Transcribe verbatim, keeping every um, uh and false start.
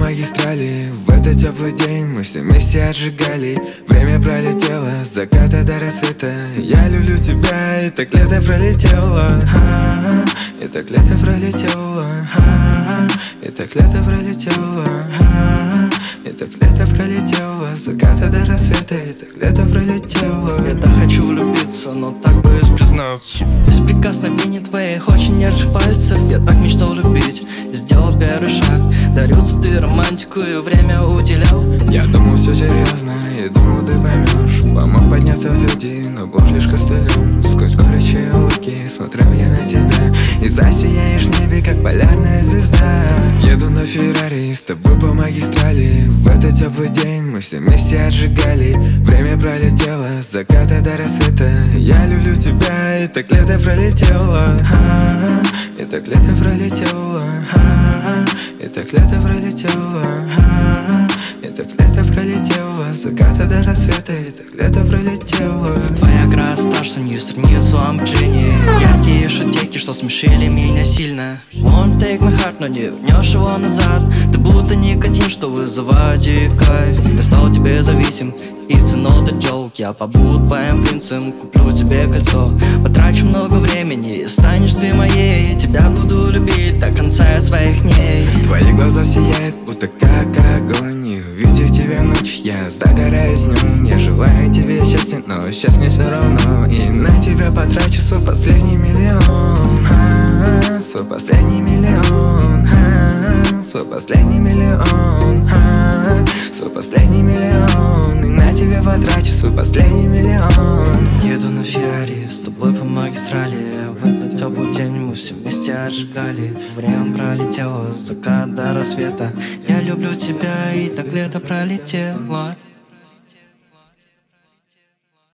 магистрали. В этот теплый день мы все вместе отжигали. Время пролетело с заката до рассвета. Я люблю тебя, и так лето пролетело. А-а-а, и так лето пролетело. А-а-а, и так лето пролетело. А-а-а, и так лето пролетело с заката до рассвета. И так лето пролетело. Я так хочу влюбиться, но так боюсь признаться. Из прикосновений твоих очень нежных пальцев я так мечтал любить. Сделал первый шаг, дарил цветы, романтику и время уделял. Я думал все серьезно и думал ты поймешь. Помог подняться в люди, но был лишь костылем. Сквозь горечь и улыбки смотрел я на тебя, и засияешь в небе, как полярная звезда. Еду на Феррари с тобой по магистрали. В этот теплый день мы все вместе отжигали. Время пролетело с заката до рассвета. Я люблю тебя, и так лето пролетело. А-а-а, и так лето пролетело. А-а-а, и так лето пролетело. А-а-а, и так лето пролетело с заката до рассвета. И так лето пролетело. Твоя красота, что не сравнится Lamborghini. Яркие шутейки, что смешили меня сильно. Won't take my heart, но не вернешь его назад. Ты будто никотин, что вызывает кайф. Я стал тебе зависим, it's not a joke. Я побуду твоим принцем, куплю тебе кольцо. Потрачу много времени, и станешь ты моей. Тебя буду любить до конца своих дней. Твои глаза сияют, будто как огонь. И увидев тебя ночь, я загораюсь днем. Я желаю тебе счастья, но сейчас мне все равно. И на тебя потрачу свой последний миллион. А-а-а, свой последний миллион. А-а-а, свой последний миллион. А-а-а, свой последний миллион. И на тебя потрачу свой последний миллион. Еду на Феррари с тобой по магистрали. В этот теплый день мы все вместе отжигали. Время пролетело с заката до рассвета. Я люблю тебя, и так лето пролетело.